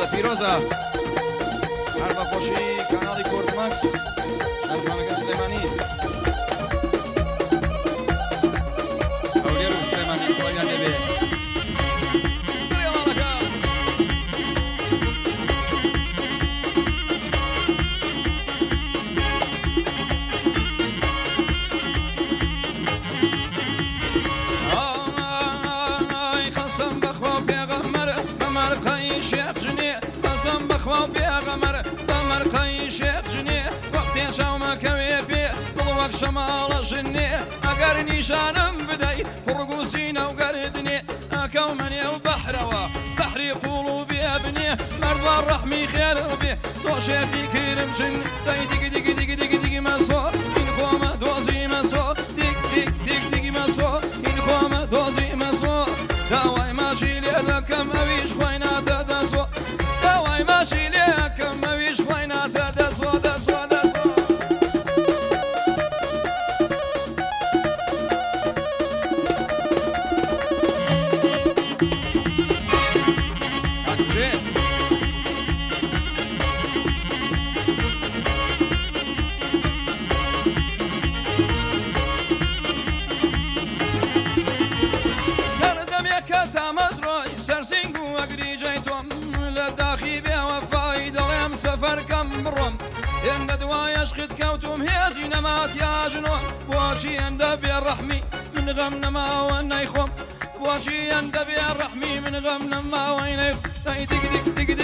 پیرۆزە پیرۆزە هەر بە خۆشی کاناڵی کورتماکس شەرمانەکە سلێمانی ئەولێر و سلێمانی سڵاویان دەبێ بخوا بێغەمەر بەمەرقەی شێت ژنێ وەختێ چاومەکەوێ پێ بڵ وەک شەماڵە ژنێ ئەگەر نیشانم بدەی کوڕگوزینە و گەردنێ ئەکەو منێ و بەحرەوە بەحری قوڵ و بێبنێ مەردوە ڕەحمی خێر بێ تۆ شێفی کرم ژن دەی دیگی دیگی دیگی دیگی دیگی مەسۆ این خۆمە دۆزی مەسۆ دیگ دیگ دیگ دیگی مەسۆ این خۆمە دۆزی مەسۆ داوای ماچی لێ دەکەم ئەویش خۆی ناتە دەسۆ داوای ماشی لێکەم ئەویش خۆی ناتە دەسۆ دەسۆ دەسۆ سەردەمێکە تامەزڕۆی سەرسینگ و ئەگریجەی تۆم لە داخی بێوەفای دەڵێم سەفەرکەم بڕۆم هێندە دوایەش خت کەوتم هێزی نەماتیاژنۆ بۆچی هێندە بێڕەحمی من غەم نەماوە نەیخۆم بۆچی هێندە بێڕەحمی من غەم نەماوەی نەیخۆم دیگ دیگ دیگ